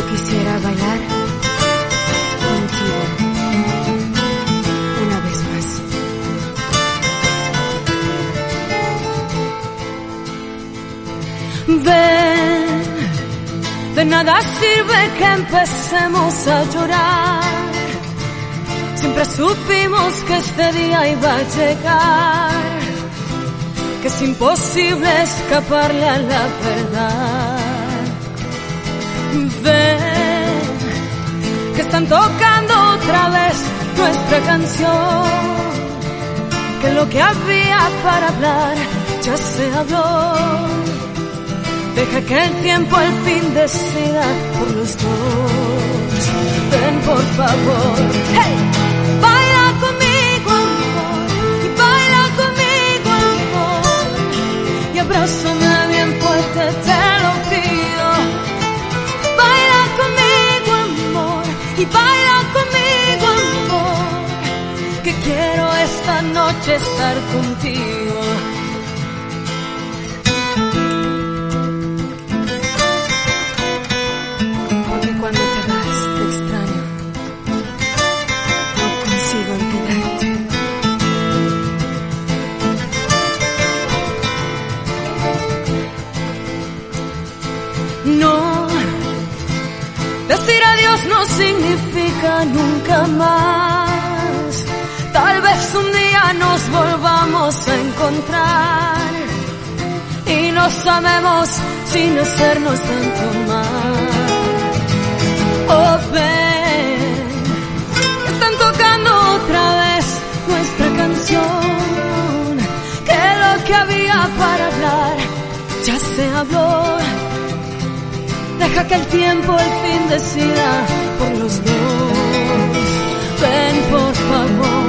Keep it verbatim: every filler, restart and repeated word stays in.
quisiera bailar contigo una vez más. Ven, de nada sirve que empecemos a llorar. Siempre supimos que este día iba a llegar, que es imposible escaparle a la verdad. Ven, que están tocando otra vez nuestra canción, que lo que había para hablar ya se habló. Deja que el tiempo al fin decida por los dos. Ven por favor, hey, baila conmigo amor, y baila conmigo amor, y abrázame bien fuerte, te lo pido. Baila conmigo amor, y baila conmigo amor, que quiero esta noche estar contigo. Cuando te vas te extraño, no consigo olvidarte. No, decir adiós no significa nunca más. Tal vez un día nos volvamos a encontrar y nos amemos sin hacernos tanto mal. Oh, ven, están tocando otra vez nuestra canción, que lo que había para hablar ya se habló. Deja que el tiempo al fin decida por los dos. Ven por favor.